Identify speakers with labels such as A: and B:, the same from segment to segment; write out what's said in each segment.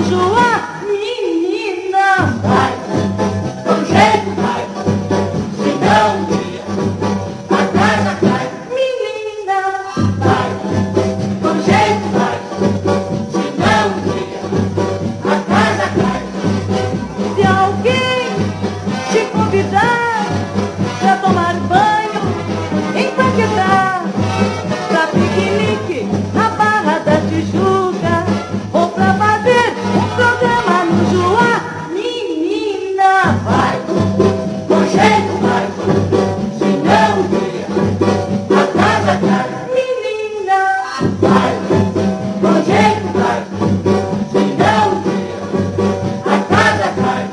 A: Joá, menina.
B: Vai, com jeito vai, se não um dia a casa cai.
A: Menina,
B: Vai, com jeito vai, se não um dia a casa cai.
A: se alguém te convidar pra tomar banho em Paquetá, pra piquenique na Barra da Tijuca, ou pra fazer um programa no Joá, menina.
B: Vai, com jeito vai, se não um dia a casa cai.
A: Menina,
B: Vai, com jeito vai, se não um dia a casa cai.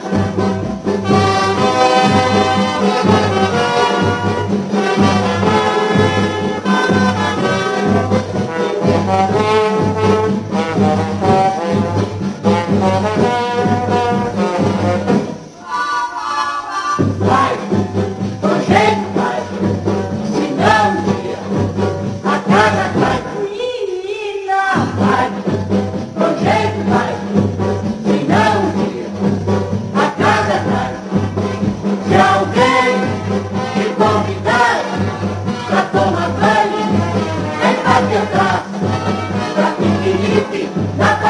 B: Vai, com jeito vai, se não um dia a casa cai.
A: menina,
B: Vai, com jeito vai, se não um dia a casa cai. Se alguém te convidar pra tomar banho em Paquetá, pra piquenique na